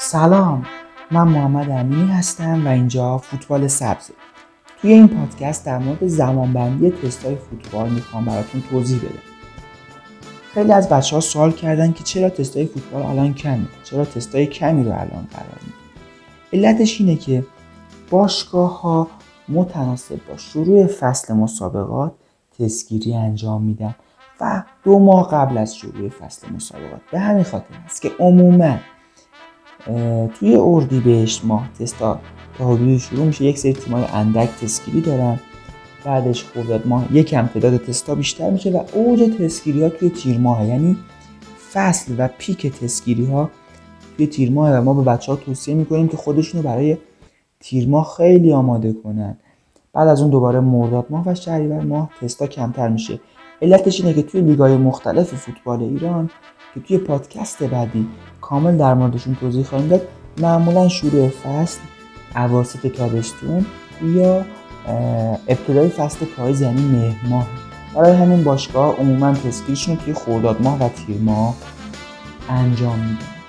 سلام، من محمد امینی هستم و اینجا فوتبال سبزه. توی این پادکست در مورد زمانبندی تست‌های فوتبال میخوام براتون توضیح بدم. خیلی از بچه‌ها سوال کردن که چرا تست‌های فوتبال الان کمه؟ چرا تست‌های کمی رو الان قرار میدن؟ علتش اینه که باشگاه‌ها متناسب با شروع فصل مسابقات تستگیری انجام میدن و 2 ماه قبل از شروع فصل مسابقات. به همین خاطر است که عموماً توی اردیبهشت ماه تستا تا حدودی شروع میشه. یک سری تیم‌های اندک تستگیری دارن، بعدش خرداد ماه یکم تعداد تستا بیشتر میشه و اوج تستگیری ها توی تیر ماه، یعنی فصل و پیک تستگیری ها توی تیر ماه و ما به بچه ها توصیه میکنیم که خودشونو برای تیر ماه خیلی آماده کنن. بعد از اون دوباره مرداد ماه و شهریور ماه تستا کمتر میشه. علتش اینه که توی لیگ‌های مختلف فوتبال ایران که توی پادکست بعدی کامل در موردشون توضیح خواهیم داد، معمولا شروع فصل اواسط تابستون یا ابتدای فصل پاییز، یعنی مهر ماه. برای همین باشگاه عموما تستگیریشون توی خرداد ماه و تیر ماه انجام میدن.